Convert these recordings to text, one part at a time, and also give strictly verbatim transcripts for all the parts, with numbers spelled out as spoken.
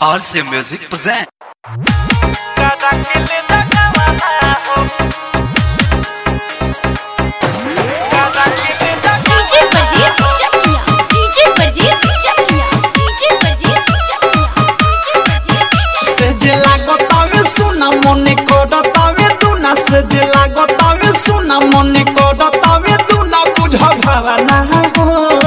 R C Music present. सुना मने कोडतावे तू ना सजला गोतावे सुना मने कोडतावे तू ना बुझ भावना हो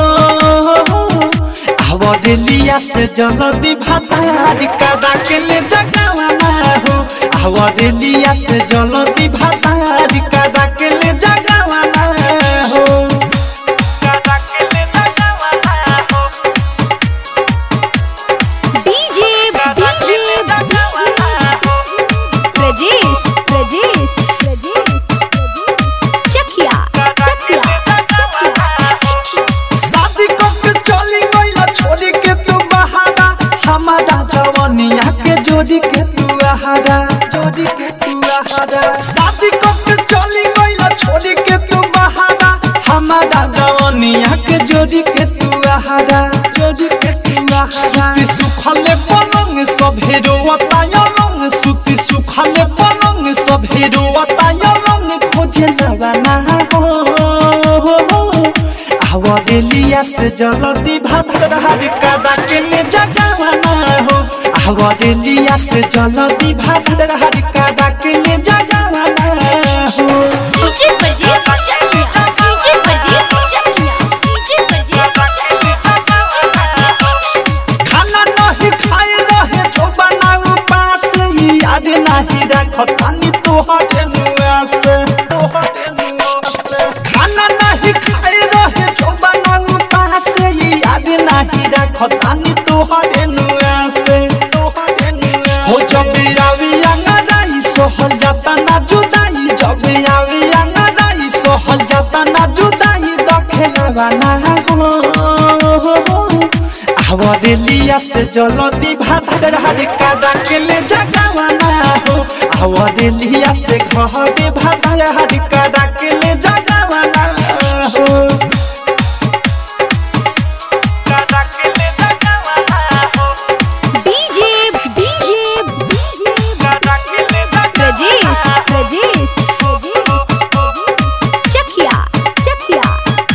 आवडेलिया से जल्दी भातार काडा के ले जगावना हो आवडेलिया से जल्दी भातार काडा के ले जगावना हो काडा के ले जगावना हो डीजे डीजे प्रजेश प्रजेश चकिया चकिया शादी करके चली गइला छोड़ी के तू बहारा हमारा जवानिया के जोड़ी के तू आहारा जोड़ी के तू आहारा शादी करके चली गइला छोड़ी के तू बहारा हमारा जवानिया के जोड़ी के तू आहारा जोड़ी के तू आहारा सुती सुखले पलंग सब हेरोता यलंग सुती सुखले पलंग सब हेरोता यलंग खोजे जवाना हो आवडेलिया से जल्दी भातार काडा के ले जगावना हो आवडेलिया से जल्दी भातार काडा के ले जगावना हो DJ Prajesh Chakiya DJ Prajesh Chakiya DJ Prajesh खाना नहीं खाए रहे जो बनाऊ पास याद नहीं रखतानी तोहरे नुआस तोहरे नुआस खाना नहीं खाए रहे जो बनाऊ पास याद नहीं रखतानी तोहरे नुआस तोहरे नुआस हो जब आवी अंगड़ाई सोहल जाता ना जुदाई जब आवी अंगड़ाई सोहल जाता ना जुदाई दखेलवा ना हो आवडेलिया से जल्दी भातार काडा के ले जगावना हो आवडेलिया से घरे भातार काडा के ले जगावना हो काडा के ले जगावना हो डीजे डीजे काडा के ले प्रजेश प्रजेश चकिया चकिया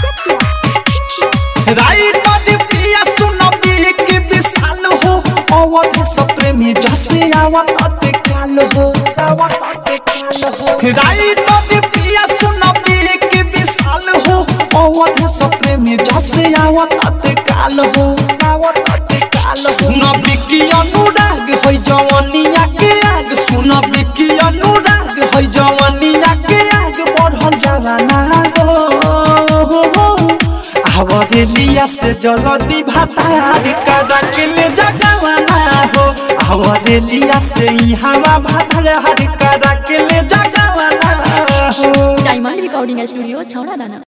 राइट बॉडी पिया सुनो पी के विशाल हो अवध सप्रेमी जैसे आवत अते काल हो आवत अते काल हो राइट बॉडी पिया सुनो पी के विशाल हो अवध सप्रेमी जैसे आवत अते काल हो आवत अते काल हो सुनो बिकी अनुराग होई जवानिया के आग सुनो बिकी अनुराग होई जवानिया के आग बढ़ल जवाना हो आवडेलिया से जल्दी भातार काडा के ले जगावना हो आवडेलिया से हवा भातार काडा के ले जगावना हो डायमंड रिकॉर्डिंग स्टूडियो छौड़ा दाना।